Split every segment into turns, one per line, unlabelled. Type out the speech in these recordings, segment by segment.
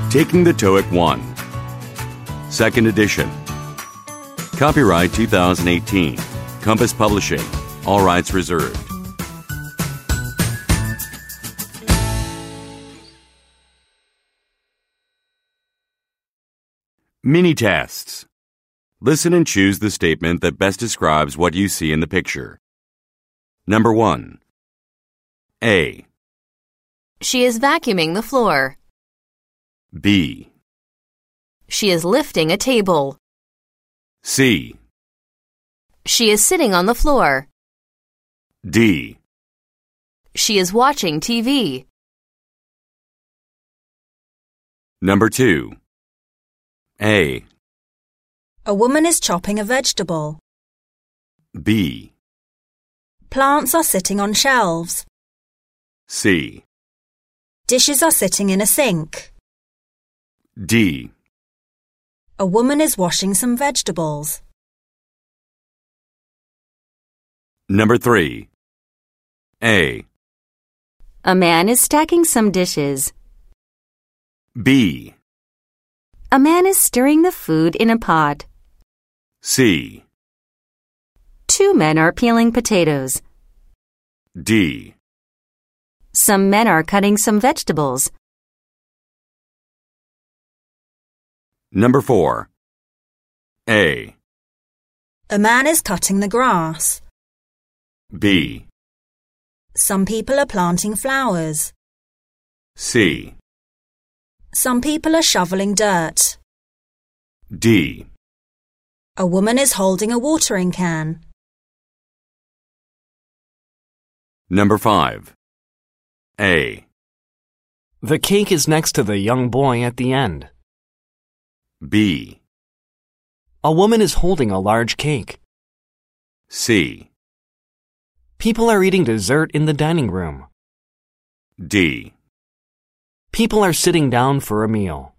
Taking the TOEIC 1. Second edition. Copyright 2018. Compass Publishing. All rights reserved. Mini-tests. Listen and choose the statement that best describes what you see in the picture. Number 1. A.
She is vacuuming the floor.
B.
She is lifting a table.
C.
She is sitting on the floor.
D.
She is watching TV.
Number 2. A.
A woman is chopping a vegetable.
B.
Plants are sitting on shelves.
C.
Dishes are sitting in a sink.
D.
A woman is washing some vegetables.
Number 3. A.
A man is stacking some dishes.
B.
A man is stirring the food in a pot.
C.
2 men are peeling potatoes.
D.
Some men are cutting some vegetables.
Number 4. A.
A man is cutting the grass.
B.
Some people are planting flowers.
C.
Some people are shoveling dirt.
D.
A woman is holding a watering can.
Number 5. A.
The cake is next to the young boy at the end.
B.
A woman is holding a large cake.
C.
People are eating dessert in the dining room.
D.
People are sitting down for a meal.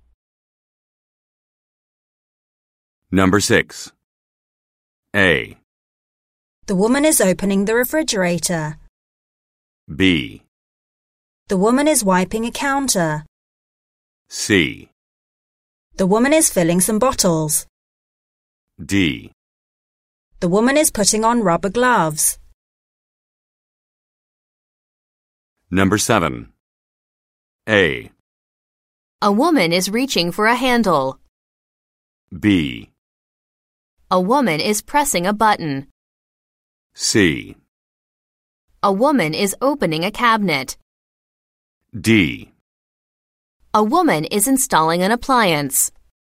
Number 6. A.
The woman is opening the refrigerator.
B.
The woman is wiping a counter.
C.
The woman is filling some bottles.
D.
The woman is putting on rubber gloves.
Number 7. A.
A woman is reaching for a handle.
B.
A woman is pressing a button.
C.
A woman is opening a cabinet.
D.
A woman is installing an appliance.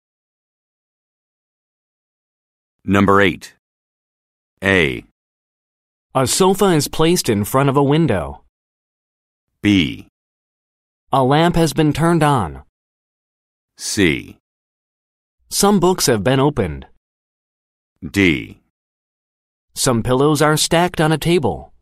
Number 8. A.
A sofa is placed in front of a window.
B.
A lamp has been turned on.
C.
Some books have been opened.
D.
Some pillows are stacked on a table.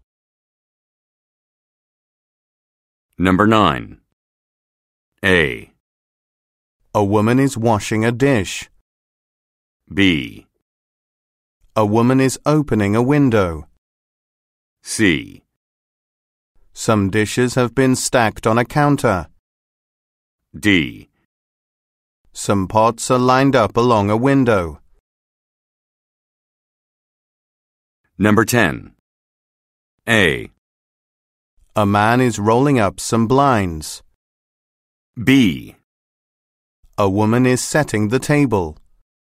Number 9. A.
A woman is washing a dish.
B.
A woman is opening a window.
C.
Some dishes have been stacked on a counter.
D.
Some pots are lined up along a window.
Number 10. A.
A man is rolling up some blinds.
B.
A woman is setting the table.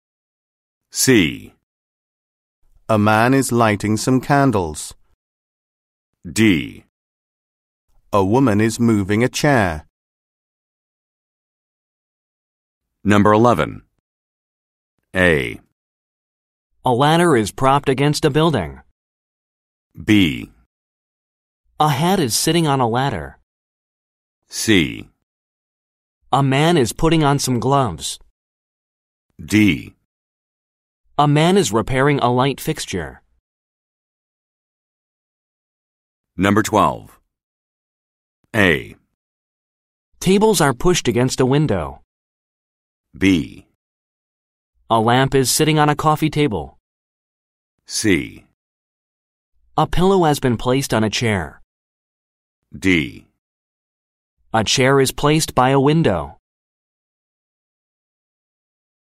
C.
A man is lighting some candles.
D.
A woman is moving a chair.
Number 11. A.
A ladder is propped against a building.
B.
A hat is sitting on a ladder.
C.
A man is putting on some gloves.
D.
A man is repairing a light fixture.
Number 12. A.
Tables are pushed against a window.
B.
A lamp is sitting on a coffee table.
C.
A pillow has been placed on a chair.
D.
A chair is placed by a window.